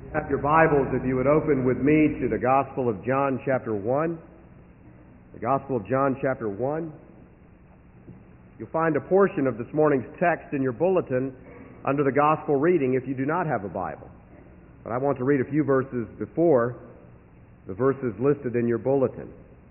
Have your Bibles, if you would open with me to the Gospel of John chapter 1. The Gospel of John chapter 1. You'll find a portion of this morning's text in your bulletin under the Gospel reading if you do not have a Bible. But I want to read a few verses before the verses listed in your bulletin.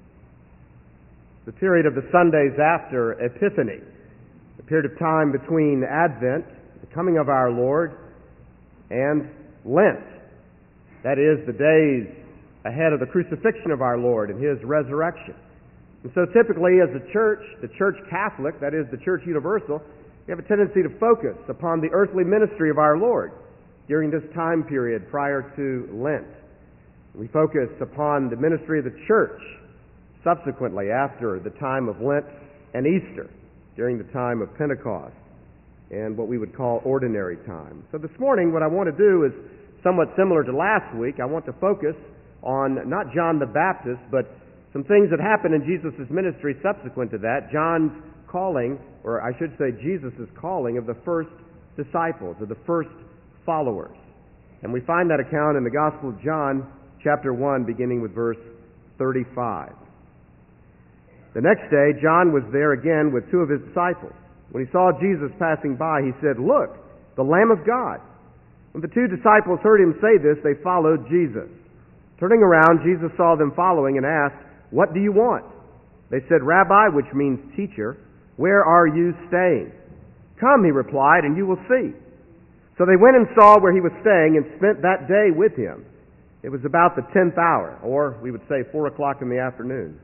The period of the Sundays after Epiphany, the period of time between Advent, the coming of our Lord, and Lent. That is, the days ahead of the crucifixion of our Lord and His resurrection. And so typically as a church, the Church Catholic, that is the Church Universal, we have a tendency to focus upon the earthly ministry of our Lord during this time period prior to Lent. We focus upon the ministry of the church subsequently after the time of Lent and Easter, during the time of Pentecost and what we would call ordinary time. So this morning what I want to do is somewhat similar to last week. I want to focus on not John the Baptist, but some things that happened in Jesus' ministry subsequent to that. John's calling, or I should say Jesus' calling of the first disciples, of the first followers. And we find that account in the Gospel of John, chapter 1, beginning with verse 35. The next day, John was there again with two of his disciples. When he saw Jesus passing by, he said, "Look, the Lamb of God." When the two disciples heard him say this, they followed Jesus. Turning around, Jesus saw them following and asked, "What do you want?" They said, "Rabbi," which means teacher, "where are you staying?" "Come," he replied, "and you will see." So they went and saw where he was staying and spent that day with him. It was about the 10th hour, or we would say 4 o'clock in the afternoon.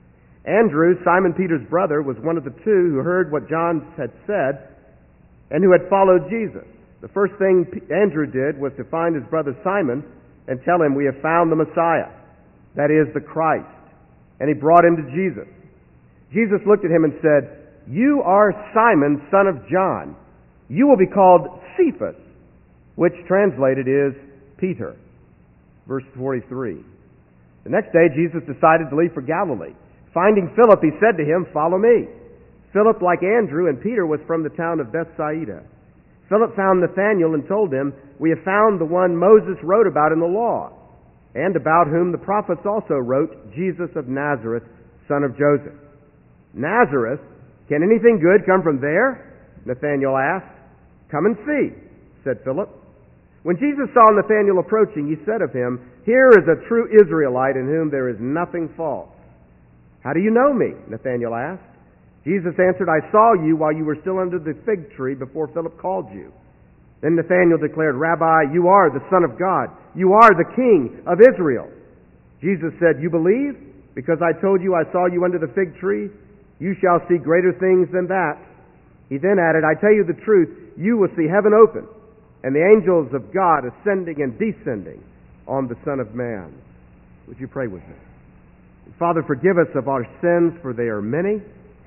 Andrew, Simon Peter's brother, was one of the two who heard what John had said and who had followed Jesus. The first thing Andrew did was to find his brother Simon and tell him, "We have found the Messiah," that is, the Christ. And he brought him to Jesus. Jesus looked at him and said, "You are Simon, son of John. You will be called Cephas," which translated is Peter. Verse 43. The next day Jesus decided to leave for Galilee. Finding Philip, he said to him, "Follow me." Philip, like Andrew and Peter, was from the town of Bethsaida. Philip found Nathanael and told him, "We have found the one Moses wrote about in the law, and about whom the prophets also wrote, Jesus of Nazareth, son of Joseph." "Nazareth? Can anything good come from there?" Nathanael asked. "Come and see," said Philip. When Jesus saw Nathanael approaching, he said of him, "Here is a true Israelite in whom there is nothing false." "How do you know me?" Nathanael asked. Jesus answered, "I saw you while you were still under the fig tree before Philip called you." Then Nathanael declared, "Rabbi, you are the Son of God. You are the King of Israel." Jesus said, "You believe? Because I told you I saw you under the fig tree? You shall see greater things than that." He then added, "I tell you the truth, you will see heaven open, and the angels of God ascending and descending on the Son of Man." Would you pray with me? Father, forgive us of our sins, for they are many.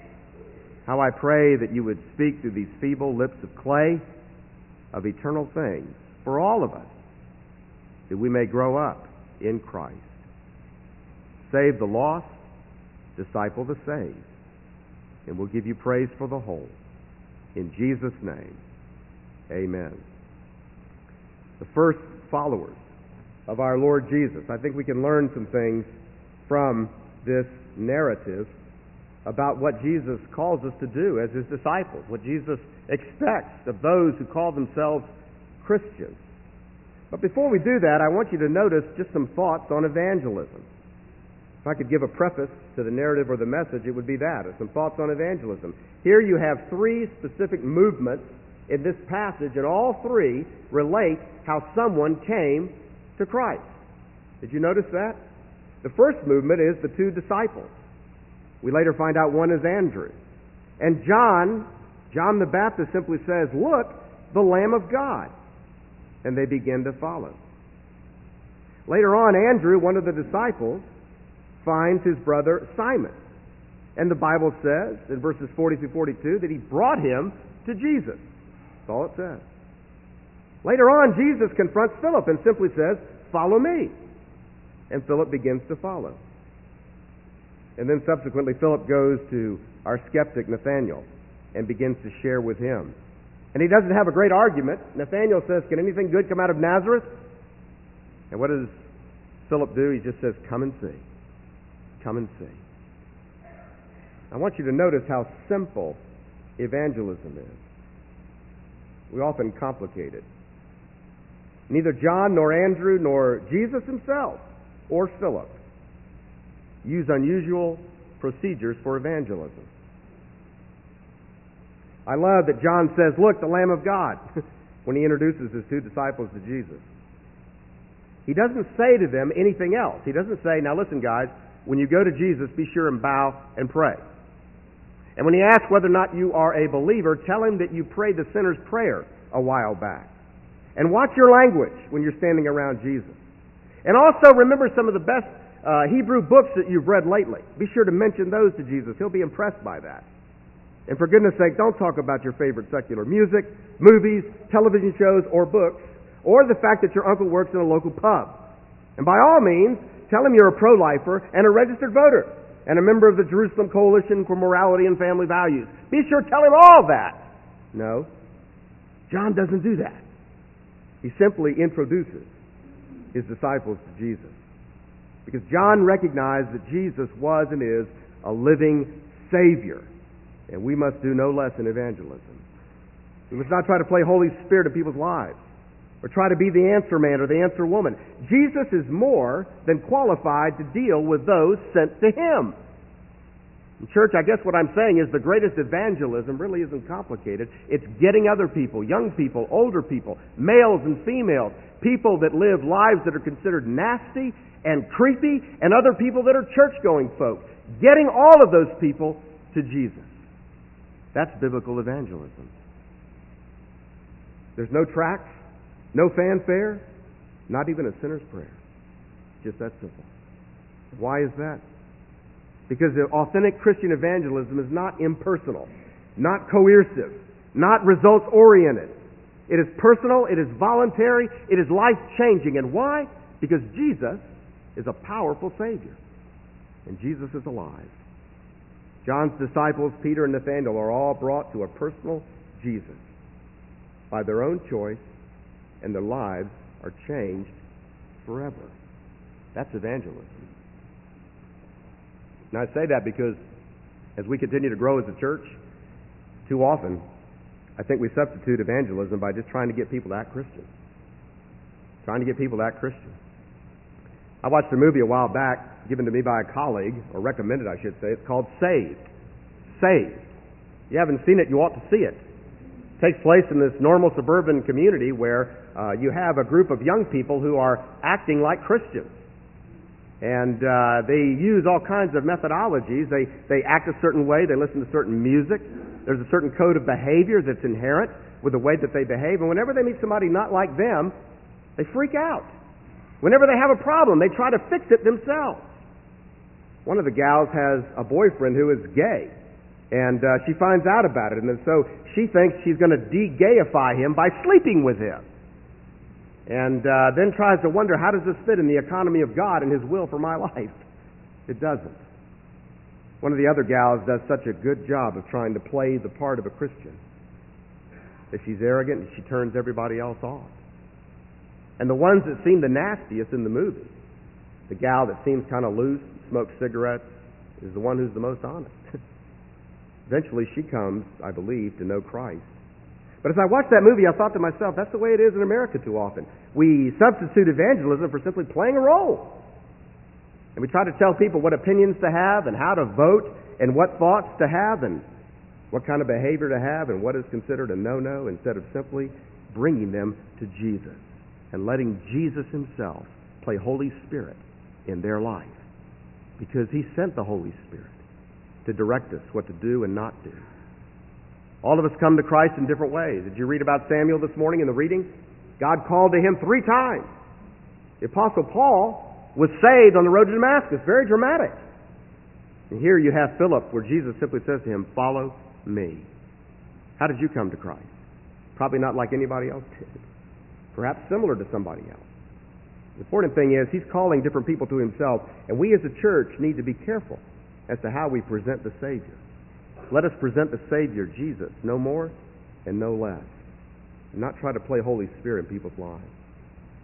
How I pray that you would speak through these feeble lips of clay of eternal things for all of us, that we may grow up in Christ. Save the lost, disciple the saved, and we'll give you praise for the whole. In Jesus' name, amen. The first followers of our Lord Jesus. I think we can learn some things from this narrative about what Jesus calls us to do as His disciples, what Jesus expects of those who call themselves Christians. But before we do that, I want you to notice just some thoughts on evangelism. If I could give a preface to the narrative or the message, it would be that, some thoughts on evangelism. Here you have three specific movements in this passage, and all three relate how someone came to Christ. Did you notice that? The first movement is the two disciples. We later find out one is Andrew. And John the Baptist simply says, "Look, the Lamb of God." And they begin to follow. Later on, Andrew, one of the disciples, finds his brother Simon. And the Bible says, in verses 40 through 42, that he brought him to Jesus. That's all it says. Later on, Jesus confronts Philip and simply says, "Follow me." And Philip begins to follow. And then subsequently, Philip goes to our skeptic Nathanael and begins to share with him. And he doesn't have a great argument. Nathanael says, "Can anything good come out of Nazareth?" And what does Philip do? He just says, come and see. Come and see. I want you to notice how simple evangelism is. We often complicate it. Neither John nor Andrew nor Jesus himself or Philip use unusual procedures for evangelism. I love that John says, look, the Lamb of God, when he introduces his two disciples to Jesus. He doesn't say to them anything else. He doesn't say, now listen guys, when you go to Jesus, be sure and bow and pray. And when he asks whether or not you are a believer, tell him that you prayed the sinner's prayer a while back. And watch your language when you're standing around Jesus. And also remember some of the best Hebrew books that you've read lately. Be sure to mention those to Jesus. He'll be impressed by that. And for goodness sake, don't talk about your favorite secular music, movies, television shows, or books, or the fact that your uncle works in a local pub. And by all means, tell him you're a pro-lifer and a registered voter and a member of the Jerusalem Coalition for Morality and Family Values. Be sure to tell him all that. No, John doesn't do that. He simply introduces his disciples to Jesus. Because John recognized that Jesus was and is a living Savior. And we must do no less in evangelism. We must not try to play Holy Spirit in people's lives or try to be the answer man or the answer woman. Jesus is more than qualified to deal with those sent to Him. In church, I guess what I'm saying is the greatest evangelism really isn't complicated. It's getting other people, young people, older people, males and females, people that live lives that are considered nasty and creepy, and other people that are church-going folks. Getting all of those people to Jesus. That's biblical evangelism. There's no tracts, no fanfare, not even a sinner's prayer. Just that simple. Why is that? Because the authentic Christian evangelism is not impersonal, not coercive, not results-oriented. It is personal, it is voluntary, it is life-changing. And why? Because Jesus is a powerful Savior. And Jesus is alive. John's disciples, Peter and Nathanael, are all brought to a personal Jesus by their own choice, and their lives are changed forever. That's evangelism. And I say that because as we continue to grow as a church, too often, I think we substitute evangelism by just trying to get people to act Christian. Trying to get people to act Christian. I watched a movie a while back, given to me by a colleague, or recommended I should say. It's called Saved. Saved. If you haven't seen it, you ought to see it. It takes place in this normal suburban community where you have a group of young people who are acting like Christians. And they use all kinds of methodologies. They act a certain way. They listen to certain music. There's a certain code of behavior that's inherent with the way that they behave. And whenever they meet somebody not like them, they freak out. Whenever they have a problem, they try to fix it themselves. One of the gals has a boyfriend who is gay, and she finds out about it, and so she thinks she's going to de-gayify him by sleeping with him. And then tries to wonder, how does this fit in the economy of God and His will for my life? It doesn't. One of the other gals does such a good job of trying to play the part of a Christian that she's arrogant and she turns everybody else off. And the ones that seem the nastiest in the movie, the gal that seems kind of loose, smokes cigarettes, is the one who's the most honest. Eventually she comes, I believe, to know Christ. But as I watched that movie, I thought to myself, that's the way it is in America too often. We substitute evangelism for simply playing a role. And we try to tell people what opinions to have and how to vote and what thoughts to have and what kind of behavior to have and what is considered a no-no, instead of simply bringing them to Jesus and letting Jesus Himself play Holy Spirit in their life. Because He sent the Holy Spirit to direct us what to do and not do. All of us come to Christ in different ways. Did you read about Samuel this morning in the reading? God called to him 3 times. The Apostle Paul was saved on the road to Damascus. Very dramatic. And here you have Philip, where Jesus simply says to him, follow me. How did you come to Christ? Probably not like anybody else did. Perhaps similar to somebody else. The important thing is He's calling different people to Himself, and we as a church need to be careful as to how we present the Savior. Let us present the Savior, Jesus, no more and no less. And not try to play Holy Spirit in people's lives.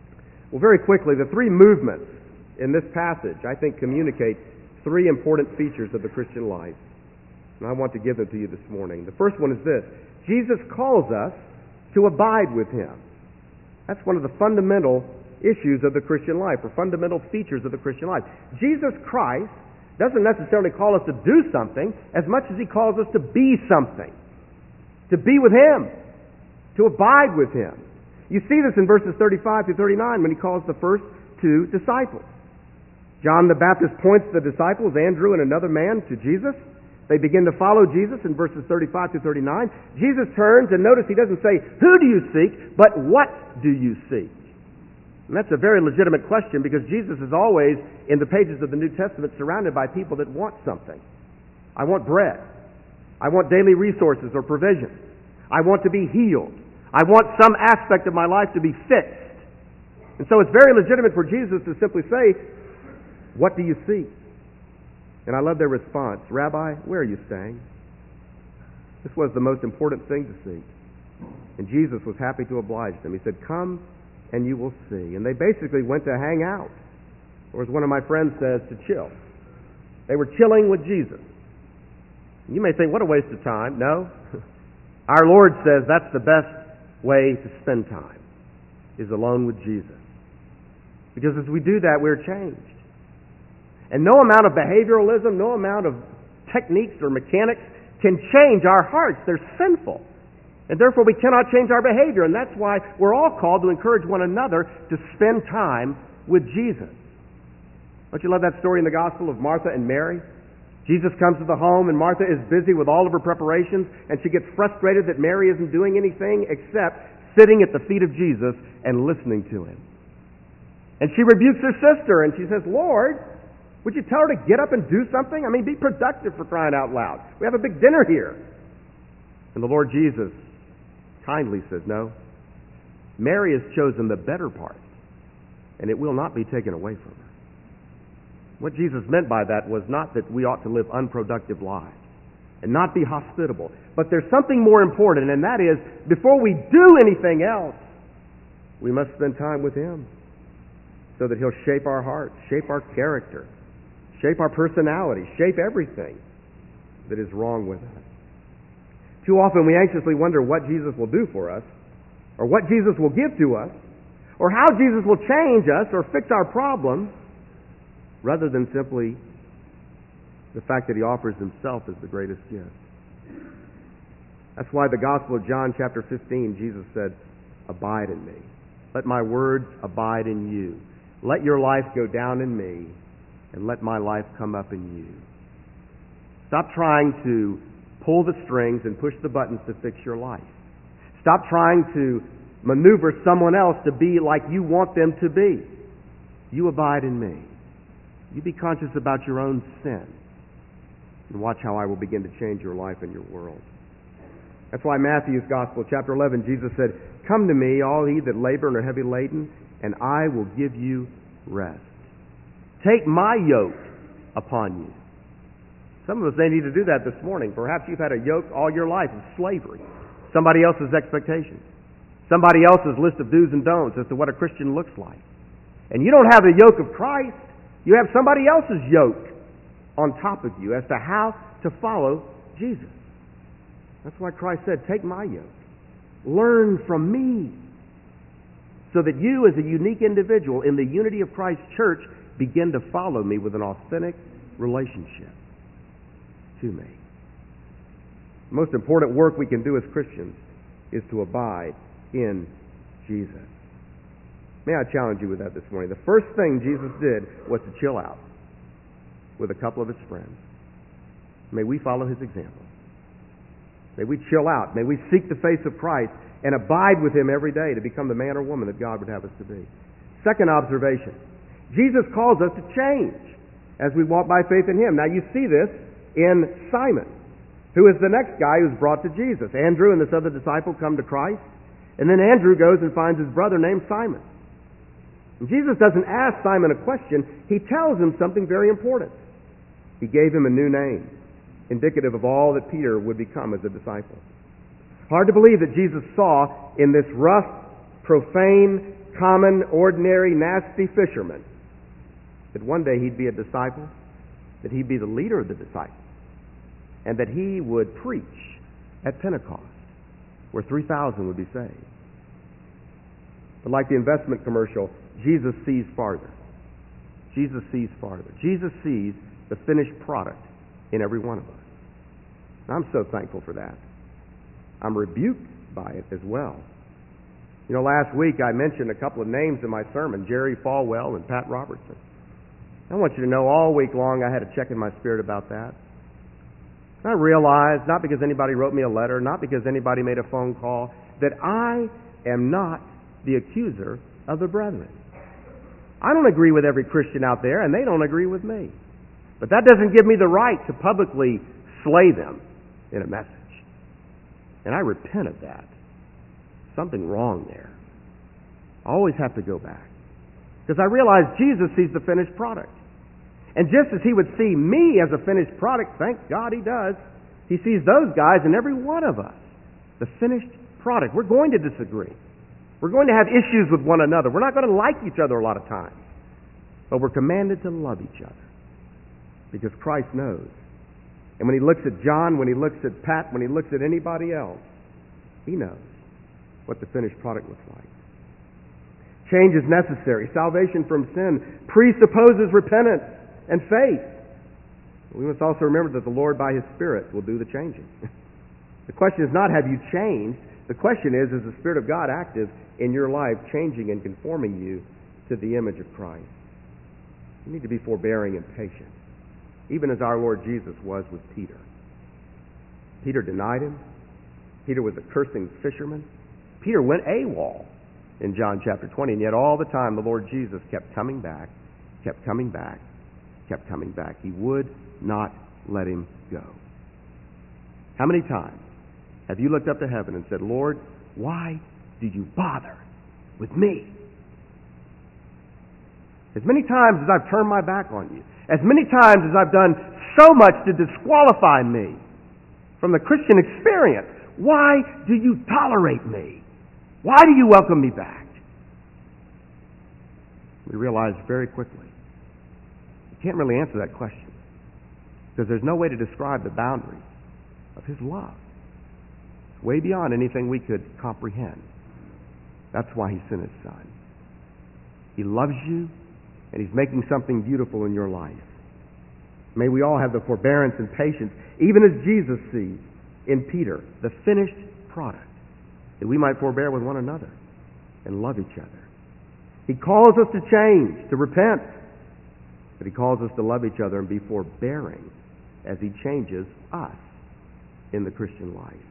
Well, very quickly, the three movements in this passage, I think, communicate three important features of the Christian life. And I want to give them to you this morning. The first one is this: Jesus calls us to abide with Him. That's one of the fundamental issues of the Christian life, or fundamental features of the Christian life. Jesus Christ doesn't necessarily call us to do something as much as He calls us to be something. To be with Him. To abide with Him. You see this in verses 35 through 39 when He calls the first two disciples. John the Baptist points the disciples, Andrew and another man, to Jesus. They begin to follow Jesus in verses 35 through 39. Jesus turns, and notice He doesn't say, "Who do you seek?" but "What do you seek?" And that's a very legitimate question, because Jesus is always, in the pages of the New Testament, surrounded by people that want something. I want bread. I want daily resources or provision. I want to be healed. I want some aspect of my life to be fixed. And so it's very legitimate for Jesus to simply say, "What do you seek?" And I love their response. "Rabbi, where are you staying?" This was the most important thing to seek. And Jesus was happy to oblige them. He said, "Come and you will see." And they basically went to hang out. Or as one of my friends says, to chill. They were chilling with Jesus. You may think, what a waste of time. No. Our Lord says that's the best way to spend time, is alone with Jesus. Because as we do that, we're changed. And no amount of behavioralism, no amount of techniques or mechanics can change our hearts. They're sinful. And therefore we cannot change our behavior. And that's why we're all called to encourage one another to spend time with Jesus. Don't you love that story in the Gospel of Martha and Mary? Jesus comes to the home, and Martha is busy with all of her preparations, and she gets frustrated that Mary isn't doing anything except sitting at the feet of Jesus and listening to Him. And she rebukes her sister, and she says, "Lord, would you tell her to get up and do something? I mean, be productive, for crying out loud. We have a big dinner here." And the Lord Jesus kindly says, "No, Mary has chosen the better part, and it will not be taken away from her." What Jesus meant by that was not that we ought to live unproductive lives and not be hospitable. But there's something more important, and that is, before we do anything else, we must spend time with Him so that He'll shape our hearts, shape our character, shape our personality, shape everything that is wrong with us. Too often we anxiously wonder what Jesus will do for us, or what Jesus will give to us, or how Jesus will change us or fix our problems, rather than simply the fact that He offers Himself as the greatest gift. That's why the Gospel of John chapter 15, Jesus said, "Abide in me. Let my words abide in you. Let your life go down in me, and let my life come up in you." Stop trying to pull the strings and push the buttons to fix your life. Stop trying to maneuver someone else to be like you want them to be. You abide in me. You be conscious about your own sin, and watch how I will begin to change your life and your world. That's why Matthew's Gospel, chapter 11, Jesus said, "Come to me, all ye that labor and are heavy laden, and I will give you rest. Take my yoke upon you." Some of us may need to do that this morning. Perhaps you've had a yoke all your life of slavery. Somebody else's expectations. Somebody else's list of do's and don'ts as to what a Christian looks like. And you don't have the yoke of Christ. You have somebody else's yoke on top of you as to how to follow Jesus. That's why Christ said, "Take my yoke. Learn from me." So that you, as a unique individual in the unity of Christ's church, begin to follow me with an authentic relationship to me. The most important work we can do as Christians is to abide in Jesus. May I challenge you with that this morning? The first thing Jesus did was to chill out with a couple of His friends. May we follow His example. May we chill out. May we seek the face of Christ and abide with Him every day to become the man or woman that God would have us to be. Second observation, Jesus calls us to change as we walk by faith in Him. Now you see this in Simon, who is the next guy who's brought to Jesus. Andrew and this other disciple come to Christ, and then Andrew goes and finds his brother named Simon. And Jesus doesn't ask Simon a question. He tells him something very important. He gave him a new name, indicative of all that Peter would become as a disciple. Hard to believe that Jesus saw in this rough, profane, common, ordinary, nasty fisherman, that one day he'd be a disciple, that he'd be the leader of the disciples, and that he would preach at Pentecost, where 3,000 would be saved. But like the investment commercial, Jesus sees farther. Jesus sees farther. Jesus sees the finished product in every one of us. And I'm so thankful for that. I'm rebuked by it as well. You know, last week I mentioned a couple of names in my sermon, Jerry Falwell and Pat Robertson. I want you to know all week long I had a check in my spirit about that. And I realized, not because anybody wrote me a letter, not because anybody made a phone call, that I am not the accuser of the brethren. I don't agree with every Christian out there, and they don't agree with me. But that doesn't give me the right to publicly slay them in a message. And I repent of that. Something wrong there. I always have to go back. Because I realize Jesus sees the finished product. And just as he would see me as a finished product, thank God he does, he sees those guys in every one of us. The finished product. We're going to disagree. We're going to have issues with one another. We're not going to like each other a lot of times. But we're commanded to love each other. Because Christ knows. And when he looks at John, when he looks at Pat, when he looks at anybody else, he knows what the finished product looks like. Change is necessary. Salvation from sin presupposes repentance and faith. We must also remember that the Lord, by his Spirit, will do the changing. The question is not, have you changed? The question is the Spirit of God active in your life, changing and conforming you to the image of Christ? You need to be forbearing and patient, even as our Lord Jesus was with Peter. Peter denied him. Peter was a cursing fisherman. Peter went AWOL in John chapter 20, and yet all the time the Lord Jesus kept coming back, kept coming back, kept coming back. He would not let him go. How many times have you looked up to heaven and said, Lord, why do you bother with me? As many times as I've turned my back on you, as many times as I've done so much to disqualify me from the Christian experience, why do you tolerate me? Why do you welcome me back? We realize very quickly, you can't really answer that question because there's no way to describe the boundaries of his love. It's way beyond anything we could comprehend. That's why he sent his Son. He loves you, and he's making something beautiful in your life. May we all have the forbearance and patience, even as Jesus sees in Peter, the finished product, that we might forbear with one another and love each other. He calls us to change, to repent, but he calls us to love each other and be forbearing as he changes us in the Christian life.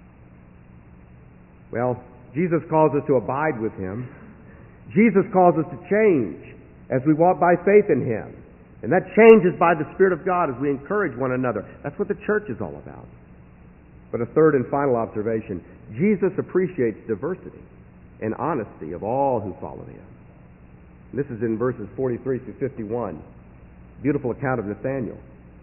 Well, Jesus calls us to abide with him. Jesus calls us to change as we walk by faith in him. And that changes by the Spirit of God as we encourage one another. That's what the church is all about. But a third and final observation, Jesus appreciates diversity and honesty of all who follow him. And this is in verses 43 through 51. Beautiful account of Nathanael.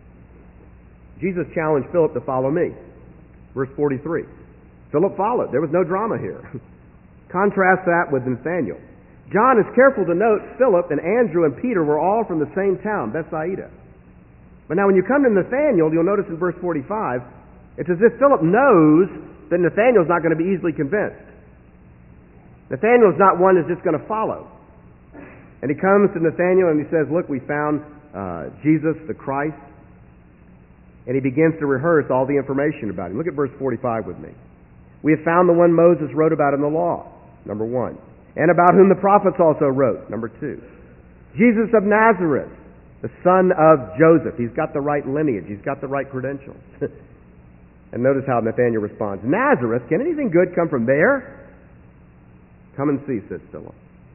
Jesus challenged Philip to follow me. Verse 43. Philip followed. There was no drama here. Contrast that with Nathanael. John is careful to note Philip and Andrew and Peter were all from the same town, Bethsaida. But now when you come to Nathanael, you'll notice in verse 45, it's as if Philip knows that Nathanael's not going to be easily convinced. Nathanael's not one that's just going to follow. And he comes to Nathanael and he says, look, we found Jesus, the Christ. And he begins to rehearse all the information about him. Look at verse 45 with me. We have found the one Moses wrote about in the law, number 1. And about whom the prophets also wrote, number 2. Jesus of Nazareth, the son of Joseph. He's got the right lineage. He's got the right credentials. And notice how Nathanael responds. Nazareth, can anything good come from there? Come and see, says Philip.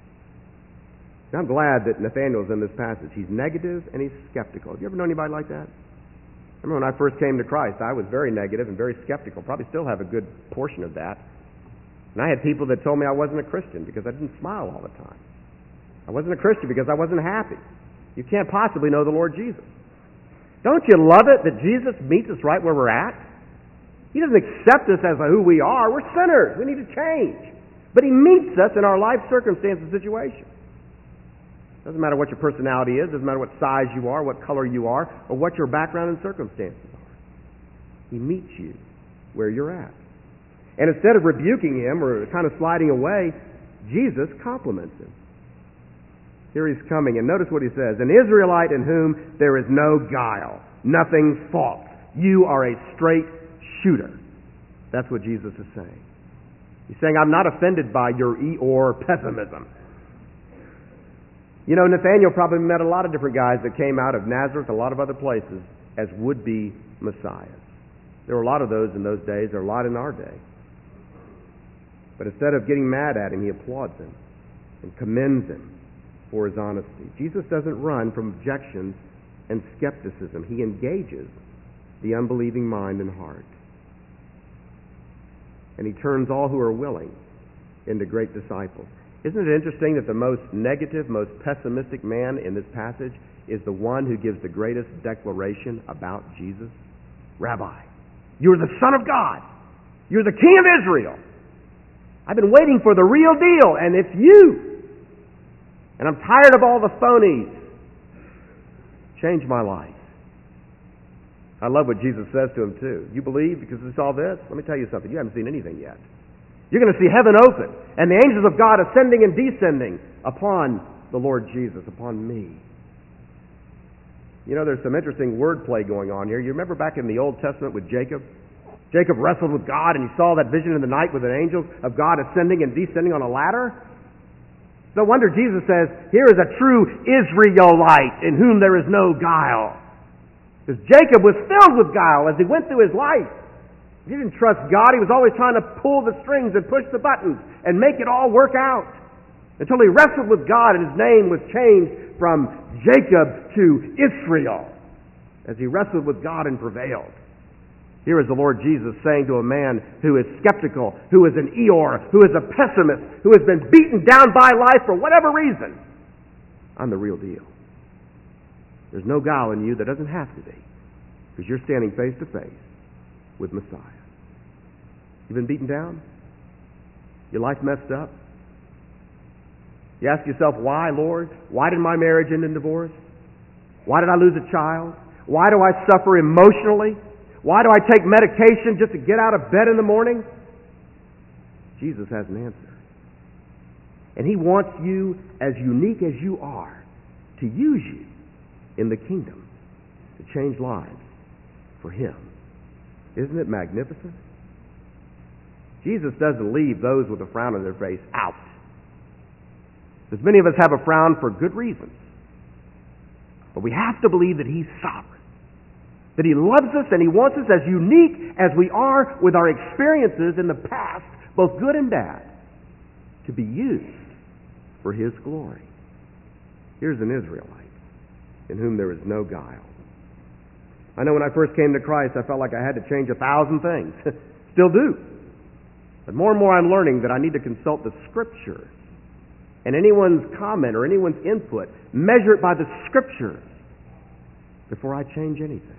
Now, I'm glad that Nathanael's in this passage. He's negative and he's skeptical. Have you ever known anybody like that? I remember when I first came to Christ, I was very negative and very skeptical. Probably still have a good portion of that. And I had people that told me I wasn't a Christian because I didn't smile all the time. I wasn't a Christian because I wasn't happy. You can't possibly know the Lord Jesus. Don't you love it that Jesus meets us right where we're at? He doesn't accept us as who we are. We're sinners. We need to change. But He meets us in our life circumstance and situation. Doesn't matter what your personality is, doesn't matter what size you are, what color you are, or what your background and circumstances are. He meets you where you're at. And instead of rebuking him or kind of sliding away, Jesus compliments him. Here he's coming, and notice what he says. An Israelite in whom there is no guile, nothing false. You are a straight shooter. That's what Jesus is saying. He's saying, I'm not offended by your Eeyore pessimism. You know, Nathaniel probably met a lot of different guys that came out of Nazareth, a lot of other places, as would-be messiahs. There were a lot of those in those days. There are a lot in our day. But instead of getting mad at him, he applauds him and commends him for his honesty. Jesus doesn't run from objections and skepticism. He engages the unbelieving mind and heart. And he turns all who are willing into great disciples. Isn't it interesting that the most negative, most pessimistic man in this passage is the one who gives the greatest declaration about Jesus? Rabbi, you're the Son of God. You're the King of Israel. I've been waiting for the real deal, and it's you. And I'm tired of all the phonies. Change my life. I love what Jesus says to him, too. You believe because you saw this? Let me tell you something. You haven't seen anything yet. You're going to see heaven open and the angels of God ascending and descending upon the Lord Jesus, upon me. You know, there's some interesting wordplay going on here. You remember back in the Old Testament with Jacob? Jacob wrestled with God and he saw that vision in the night with an angel of God ascending and descending on a ladder. No wonder Jesus says, here is a true Israelite in whom there is no guile. Because Jacob was filled with guile as he went through his life. He didn't trust God. He was always trying to pull the strings and push the buttons and make it all work out. Until he wrestled with God and his name was changed from Jacob to Israel as he wrestled with God and prevailed. Here is the Lord Jesus saying to a man who is skeptical, who is an Eeyore, who is a pessimist, who has been beaten down by life for whatever reason, I'm the real deal. There's no guile in you that doesn't have to be, because you're standing face to face with Messiah. You've been beaten down? Your life messed up? You ask yourself, why, Lord? Why did my marriage end in divorce? Why did I lose a child? Why do I suffer emotionally? Why do I take medication just to get out of bed in the morning? Jesus has an answer. And He wants you, as unique as you are, to use you in the kingdom to change lives for Him. Isn't it magnificent? Jesus doesn't leave those with a frown on their face out. Because many of us have a frown for good reasons. But we have to believe that He's sovereign. That He loves us and He wants us as unique as we are with our experiences in the past, both good and bad, to be used for His glory. Here's an Israelite in whom there is no guile. I know when I first came to Christ, I felt like I had to change 1,000 things. Still do. But more and more I'm learning that I need to consult the Scriptures. And anyone's comment or anyone's input, measure it by the Scriptures before I change anything.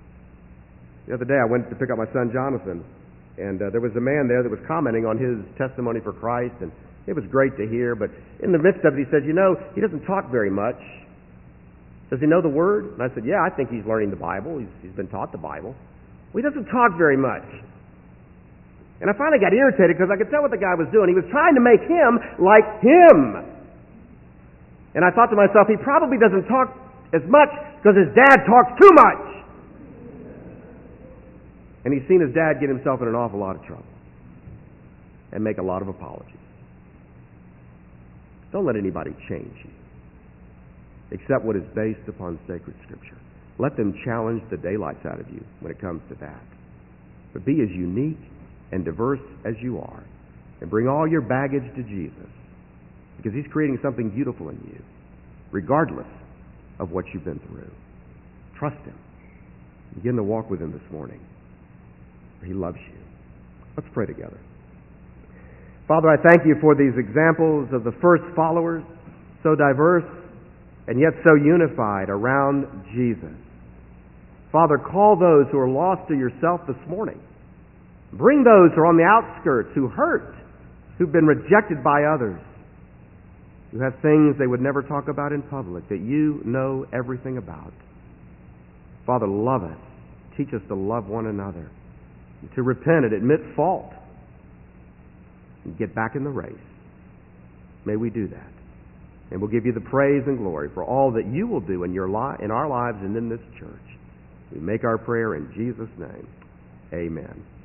The other day I went to pick up my son Jonathan, and there was a man there that was commenting on his testimony for Christ, and it was great to hear, but in the midst of it he said, you know, he doesn't talk very much. Does he know the Word? And I said, yeah, I think he's learning the Bible. He's been taught the Bible. Well, he doesn't talk very much. And I finally got irritated because I could tell what the guy was doing. He was trying to make him like him. And I thought to myself, he probably doesn't talk as much because his dad talks too much. And he's seen his dad get himself in an awful lot of trouble and make a lot of apologies. Don't let anybody change you except what is based upon sacred Scripture. Let them challenge the daylights out of you when it comes to that. But be as unique and diverse as you are, and bring all your baggage to Jesus, because He's creating something beautiful in you, regardless of what you've been through. Trust Him. Begin to walk with Him this morning. He loves you. Let's pray together. Father, I thank You for these examples of the first followers, so diverse and yet so unified around Jesus. Father, call those who are lost to Yourself this morning. Bring those who are on the outskirts, who hurt who've been rejected by others, who have things they would never talk about in public that you know everything about. Father, love us. Teach us to love one another, to repent and admit fault, and get back in the race. May we do that. And we'll give you the praise and glory for all that you will do in our lives and in this church. We make our prayer in Jesus' name. Amen.